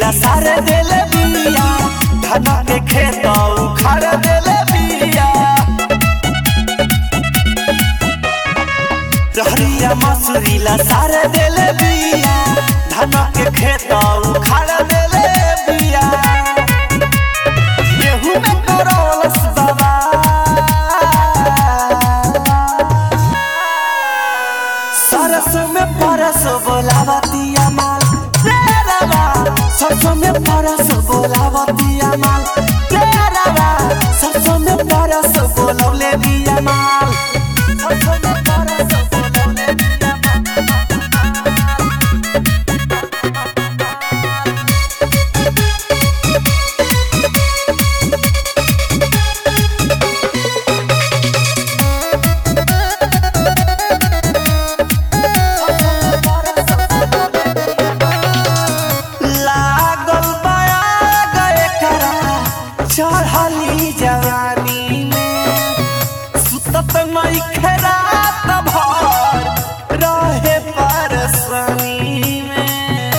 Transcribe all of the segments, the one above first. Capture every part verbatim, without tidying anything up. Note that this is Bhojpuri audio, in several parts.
मसूरीला सारे देले बिया धना के खेत उखाड़ देले बिया रहरिया मसूरीला सारे देले बिया धना के खेत उखाड़ देले बिया गेहूं में तोरलस बाबा सरसों में परसों बोलावतिया माल तेरा सरसों में परसों बोलावतिया माल तेरा सरसों में परसों बोलौले दिया माल सरसों में परसों बोलौले दिया चढ़ली जवानी में सुतत नहीं खरात भर रहे परसनी में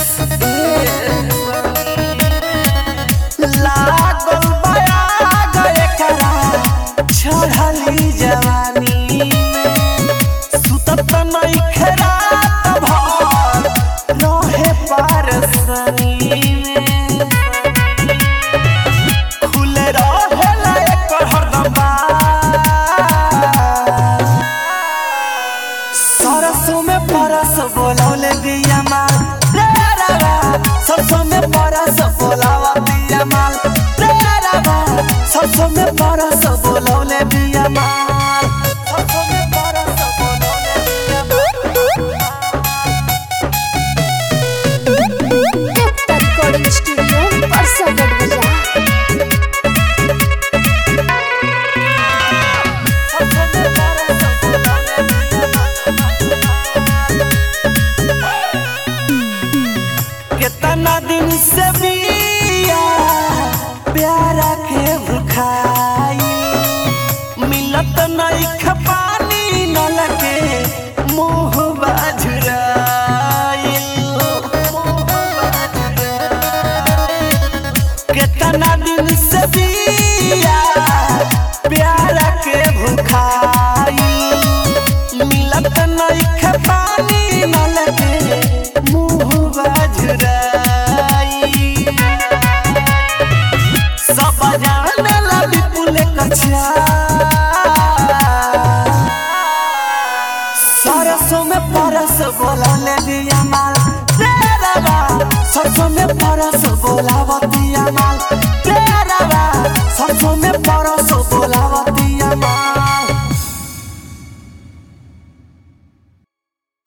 लागल बया गए करा चढ़ली जवानी में सुतत नहीं खरात भर रहे परसनी में सरसों में परसों बोलौले दिया माल तेरा सरसों में परसों बोलावा दिया माल तेरा सरसों में परसों बोलौले दिया माल सरसों में परसों बोलौले दिया Depta Recording Studio, Parsagarh Bazaar. कितना दिन से बिया प्यारा के भुखाई मिलत नहीं खपानी न लगे मुँह बाजुराई कितना दिन से बिया प्यारा के भुखाई मिलत नहीं खपानी न लगे मुँह बाजुराई सब जाने ला विपुल कछा सरसों में परसों बोलौले दिया माल तेरा सरसों में परसों बोलावतिया माल तेरा सरसों में परसों